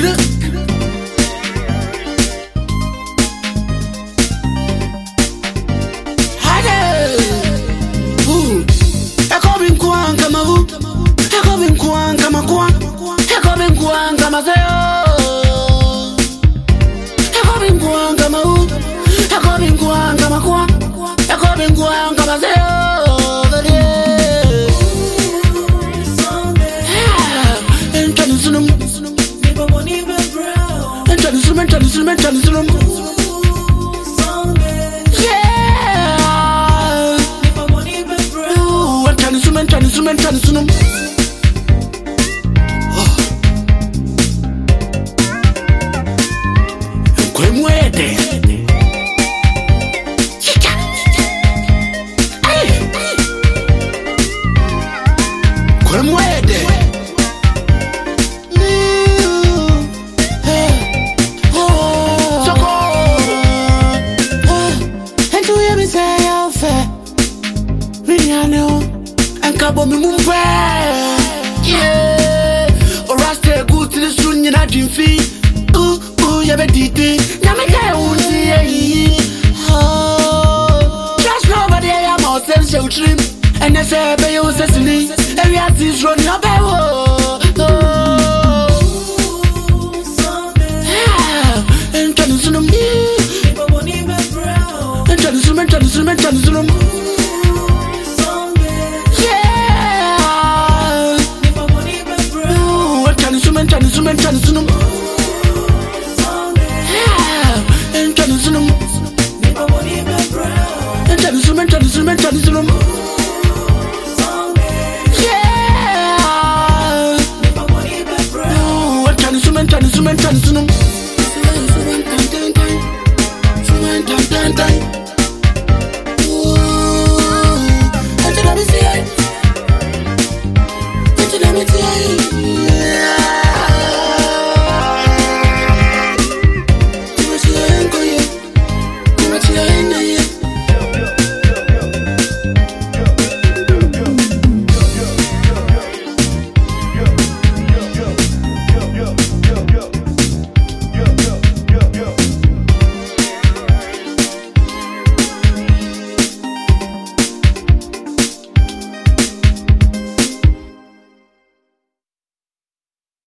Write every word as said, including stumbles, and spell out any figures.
And I say, be you sesame, and we are this run your bell. And Johnson, and Johnson, and Johnson, and Johnson. Yeah, and Johnson, and Johnson, and Johnson. And Johnson, and Johnson, and Johnson, and Johnson. Suman, suman, suman, suman, suman, suman, suman, suman, suman, suman, suman,